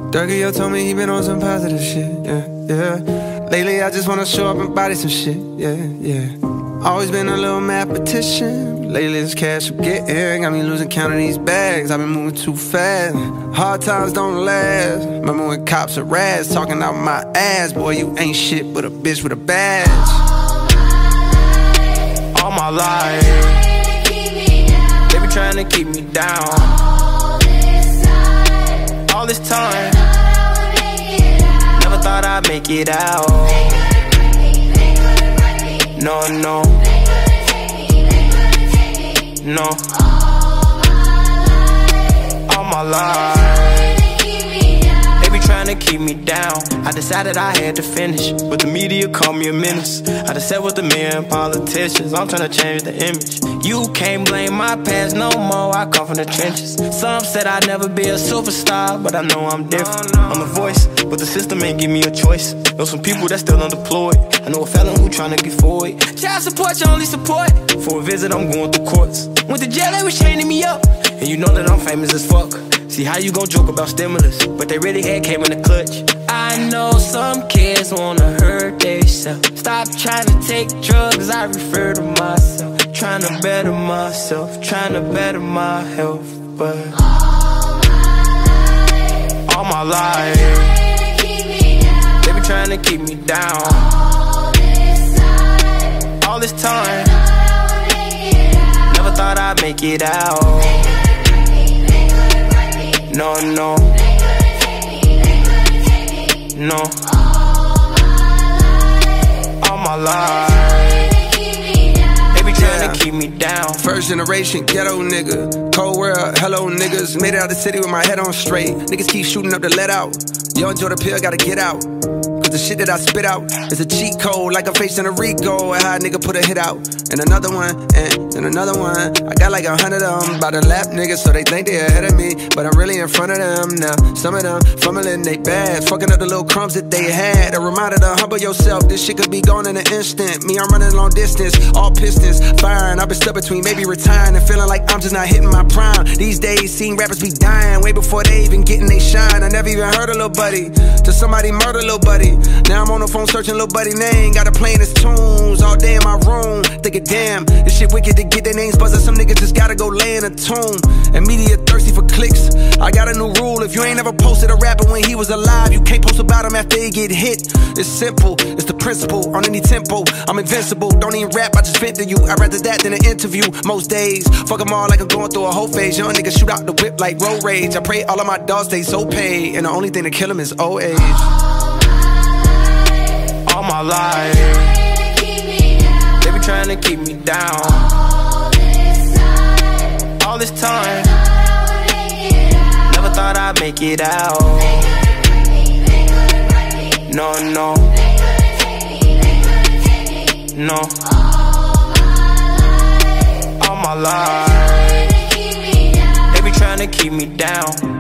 Durkio told me he been on some positive shit, yeah. Lately I just wanna show up and body some shit, yeah. Always been a little mathematician. Lately this cash I'm getting got me losing count of these bags. I've been moving too fast. Hard times don't last. Remember when cops are rats talking out my ass? Boy, you ain't shit but a bitch with a badge. All my life they be trying to keep me down. All this time never thought I'd make it out. No, no, no. All my life they be trying to keep me down. I decided I had to finish, but the media called me a menace. I just sat with the men politicians. I'm trying to change the image. You can't blame my past no more. I come from the trenches. Some said I'd never be a superstar, but I know I'm different. I'm the voice, but the system ain't give me a choice. Know some people that's still unemployed. I know a felon who tryna get forward. Child support, your only support. For a visit, I'm going through courts. Went to jail, they was chaining me up. And you know that I'm famous as fuck. See how you gon' joke about stimulus, but they really had came in the clutch. I know some kids wanna hurt themselves. Stop trying to take drugs, I refer to myself. Trying to better myself, trying to better my health. But all my life they be trying to keep me down. All this time never thought I'd make it out. No, no, no. All my life they be trying to keep me down. First generation ghetto nigga, cold world, hello niggas. Made it out the city with my head on straight. Niggas keep shooting up to let out. Yo, enjoy the pill, gotta get out. Cause the shit that I spit out is a cheat code, like a face in a Rico. And how a nigga put a hit out. And another one, and another one. I got like 100 of them by the lap niggas, so they think they ahead of me, but I'm really in front of them now. Some of them fumbling they bags, fucking up the little crumbs that they had. A reminder to humble yourself, this shit could be gone in an instant. Me, I'm running long distance, all pistons firing. I've been stuck between maybe retiring and feeling like I'm just not hitting my prime. These days, seeing rappers be dying way before they even getting they shine. I never even heard a little buddy till somebody murder little buddy. Now I'm on the phone searching little buddy name, got her playing his tunes all day in my room. Thinking, damn, this shit wicked to get their names buzzing. Some niggas just gotta go lay in a tomb. And media thirsty for clicks. I got a new rule, if you ain't ever posted a rapper when he was alive, you can't post about him after he get hit. It's simple, it's the principle, on any tempo. I'm invincible, don't even rap, I just vent to you. I'd rather that than an interview most days. Fuck them all like I'm going through a whole phase. Young niggas shoot out the whip like road rage. I pray all of my dogs stay so paid, and the only thing to kill them is old age. All my life they be trying to keep me down. All this time never thought I'd make it out. No, no, no. All my life they be trying to keep me down.